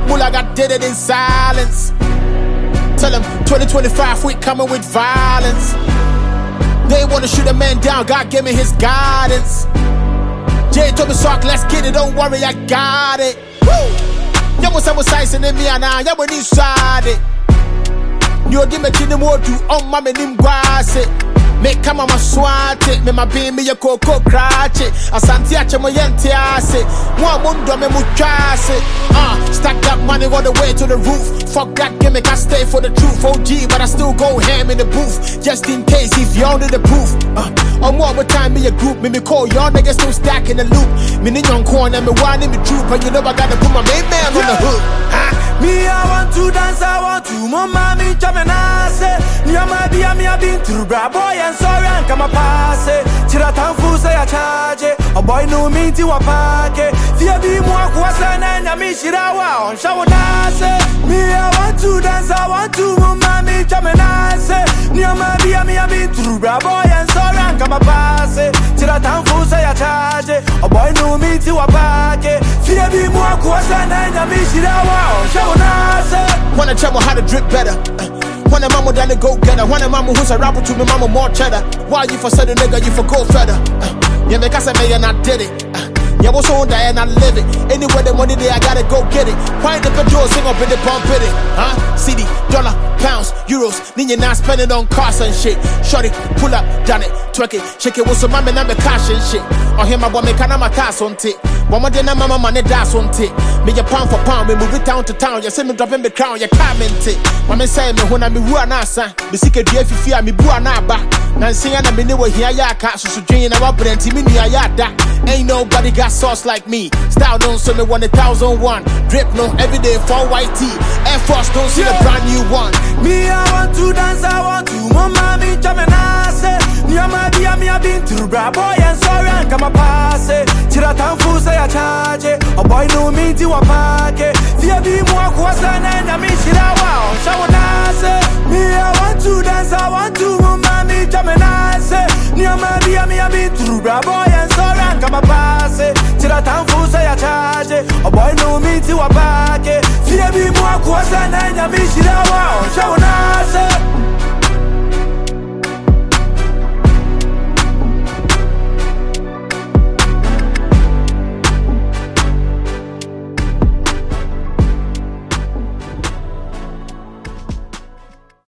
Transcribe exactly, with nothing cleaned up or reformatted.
Mulag, I did it in silence. Tell them twenty twenty-five we coming with violence. They wanna shoot a man down, God give me his guidance. Jay told me sock, let's get it, don't worry, I got it. Woo! Yamu samu size in me and I, yamu ni sade. Nyo di me chini mo do on my menim guase. Make come on my swat it, me my beam me a coco cratch it. Asante ache mo yente ase. Mwa mundo me muchase. Ah, stack that money all the way to the roof. Fuck that gimmick, I stay for the truth. O G, but I still go ham in the booth. Just in case if y'all need the proof. Uh, on more time me a group, me me call y'all niggas still stack in the loop. Me in your corner, me one in me troop, but you know I gotta put my main man on the hook. Huh? Me I want to dance, I want to mama me jamena say. Nyama bia me a been through bra boy and sorry and come a pass it. Tira tanfu say a charge it. A boy no me ti wa park it. Fear be more kwasa na na me shirawa on show dance. Me I want to dance, I want to mama me jamena say. Nyama bia me a been through bra boy and sorry and come a pass it. Tira tanfu say a charge it. A boy no me ti wa park it. Fear be more kwasa na na me shirawa on show. Wanna travel how to drip better. Uh, wanna mama down the go getter. Wanna mama who's a rapper to me, mama more cheddar. Why you for certain nigga, you for gold feather? Uh, yeah, because I made and I did it. Uh, yeah, what's on there and I live it. Anywhere the money there, I gotta go get it. Why the petrol sing up in the pump it? Huh? C D, dollar, pounds, euros. Then you not spending on cars and shit. Shorty, pull up, done it, twerk it, shake it with some mama and the cash and shit. Or him, my boy, make a my task on tick. Mama dena mama money that's on tick. Me a pound for pound, me move it town to town. You see me dropping the crown, you comment it. Mama say me when I me wua nasa. Me sick of if you fear me bua na ba. Nancy and I me know here ya can't so drain our brand team in ya. Ain't nobody got sauce like me. Style don't so me one a thousand one. Drip no everyday for white tee. Air Force don't see the brand new one. Me I want to dance, I want to mama me jamena say. Nyama bia me a been through bra boy and sorry and come a pass it. Tira tanfu say a charge it. A boy no me ti wa park it. Fear be more kwasa na na me shirawa on show nase. Me I want to dance, I want to mama me jamena say. Nyama bia me a been through bra boy and sorry and come a pass it. Tira tanfu say a charge it. A boy no me ti wa park it. Fear be more kwasa na na me shirawa on show nase.